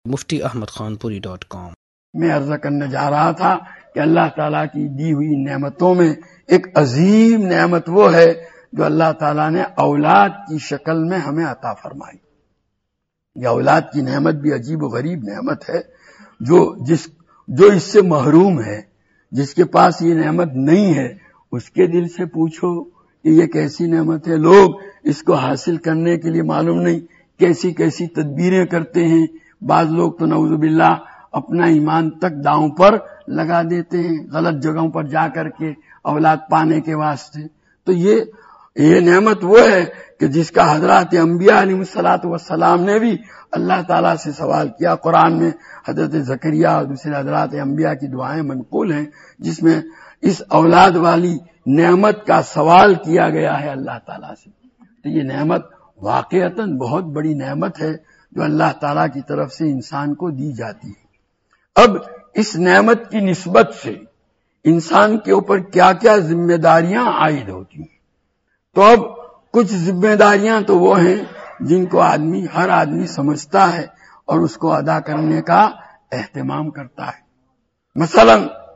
muftiahmadkhanpuri.com۔ میں عرض کرنے جا رہا تھا کہ اللہ تعالیٰ کی دی ہوئی نعمتوں میں ایک عظیم نعمت وہ ہے جو اللہ تعالیٰ نے اولاد کی شکل میں ہمیں عطا فرمائی۔ یہ اولاد کی نعمت بھی عجیب و غریب نعمت ہے، جو اس سے محروم ہے، جس کے پاس یہ نعمت نہیں ہے، اس کے دل سے پوچھو کہ یہ کیسی نعمت ہے۔ لوگ اس کو حاصل کرنے کے لیے معلوم نہیں کیسی کیسی تدبیریں کرتے ہیں۔ بعض لوگ تو نعوذ باللہ اپنا ایمان تک داؤں پر لگا دیتے ہیں غلط جگہوں پر جا کر کے اولاد پانے کے واسطے۔ تو یہ نعمت وہ ہے کہ جس کا حضرات انبیاء علیہ الصلوۃ والسلام نے بھی اللہ تعالیٰ سے سوال کیا۔ قرآن میں حضرت زکریا اور دوسرے حضرات انبیاء کی دعائیں منقول ہیں جس میں اس اولاد والی نعمت کا سوال کیا گیا ہے اللہ تعالیٰ سے۔ تو یہ نعمت واقعتاً بہت بڑی نعمت ہے جو اللہ تعالیٰ کی طرف سے انسان کو دی جاتی ہے۔ اب اس نعمت کی نسبت سے انسان کے اوپر کیا کیا ذمہ داریاں عائد ہوتی ہیں، تو اب کچھ ذمہ داریاں تو وہ ہیں جن کو ہر آدمی سمجھتا ہے اور اس کو ادا کرنے کا اہتمام کرتا ہے۔ مثلا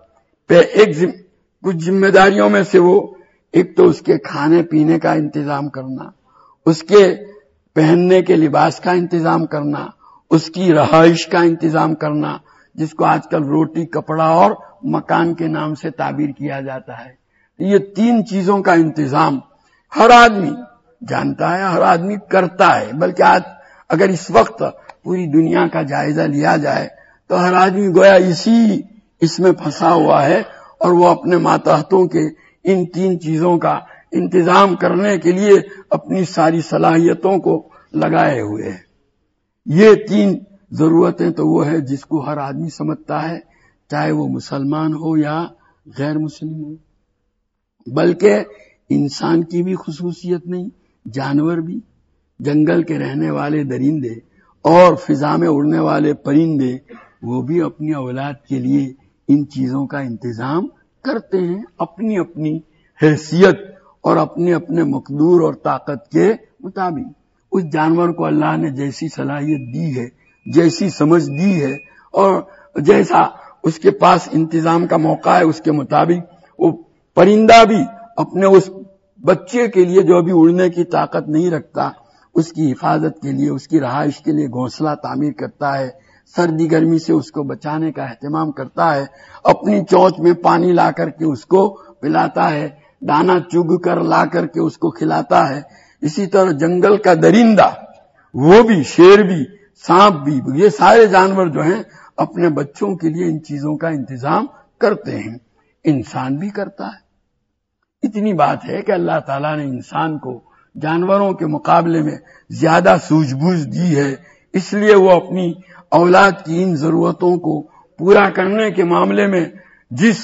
کچھ ذمہ داریوں میں سے وہ ایک تو اس کے کھانے پینے کا انتظام کرنا، اس کے پہننے کے لباس کا انتظام کرنا، اس کی رہائش کا انتظام کرنا، جس کو آج کل روٹی، کپڑا اور مکان کے نام سے تعبیر کیا جاتا ہے۔ یہ تین چیزوں کا انتظام ہر آدمی جانتا ہے، ہر آدمی کرتا ہے، بلکہ آج اگر اس وقت پوری دنیا کا جائزہ لیا جائے تو ہر آدمی گویا اس میں پھنسا ہوا ہے اور وہ اپنے ماتحتوں کے ان تین چیزوں کا انتظام کرنے کے لیے اپنی ساری صلاحیتوں کو لگائے ہوئے ہیں۔ یہ تین ضرورتیں تو وہ ہے جس کو ہر آدمی سمجھتا ہے، چاہے وہ مسلمان ہو یا غیر مسلم ہو۔ بلکہ انسان کی بھی خصوصیت نہیں، جانور بھی، جنگل کے رہنے والے درندے اور فضا میں اڑنے والے پرندے، وہ بھی اپنی اولاد کے لیے ان چیزوں کا انتظام کرتے ہیں اپنی اپنی حیثیت اور اپنے اپنے مقدور اور طاقت کے مطابق۔ اس جانور کو اللہ نے جیسی صلاحیت دی ہے، جیسی سمجھ دی ہے اور جیسا اس کے پاس انتظام کا موقع ہے، اس کے مطابق وہ پرندہ بھی اپنے اس بچے کے لیے جو ابھی اڑنے کی طاقت نہیں رکھتا، اس کی حفاظت کے لیے، اس کی رہائش کے لیے گھونسلہ تعمیر کرتا ہے، سردی گرمی سے اس کو بچانے کا اہتمام کرتا ہے، اپنی چونچ میں پانی لا کر کے اس کو پلاتا ہے، دانا چگ کر لا کر کے اس کو کھلاتا ہے۔ اسی طرح جنگل کا درندہ، وہ بھی، شیر بھی، سانپ بھی، یہ سارے جانور جو ہیں اپنے بچوں کے لیے ان چیزوں کا انتظام کرتے ہیں، انسان بھی کرتا ہے۔ اتنی بات ہے کہ اللہ تعالیٰ نے انسان کو جانوروں کے مقابلے میں زیادہ سوجھ بوجھ دی ہے، اس لیے وہ اپنی اولاد کی ان ضرورتوں کو پورا کرنے کے معاملے میں جس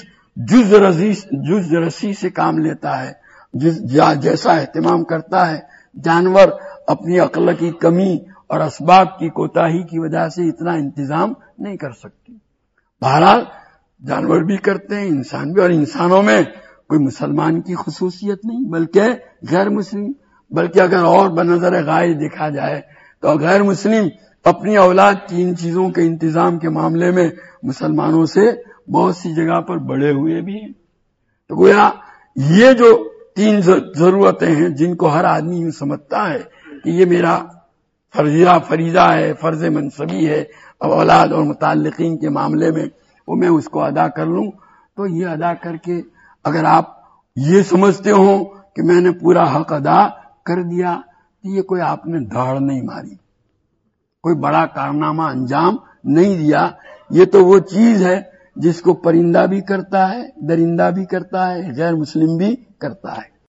جز رسی سے کام لیتا ہے، جیسا اہتمام کرتا ہے، جانور اپنی عقل کی کمی اور اسباب کی کوتاہی کی وجہ سے اتنا انتظام نہیں کر سکتے۔ بہرحال جانور بھی کرتے ہیں، انسان بھی، اور انسانوں میں کوئی مسلمان کی خصوصیت نہیں بلکہ غیر مسلم، بلکہ اگر اور بنظر غائب دیکھا جائے تو غیر مسلم اپنی اولاد کی ان چیزوں کے انتظام کے معاملے میں مسلمانوں سے بہت سی جگہ پر بڑھے ہوئے بھی ہیں۔ تو گویا یہ جو تین ضرورتیں ہیں جن کو ہر آدمی یوں سمجھتا ہے کہ یہ میرا فریضہ ہے، فرض منصبی ہے، اولاد اور متعلقین کے معاملے میں وہ میں اس کو ادا کر لوں، تو یہ ادا کر کے اگر آپ یہ سمجھتے ہوں کہ میں نے پورا حق ادا کر دیا، تو یہ کوئی آپ نے دھاڑ نہیں ماری، کوئی بڑا کارنامہ انجام نہیں دیا۔ یہ تو وہ چیز ہے جس کو پرندہ بھی کرتا ہے، درندہ بھی کرتا ہے، غیر مسلم بھی کرتا ہے۔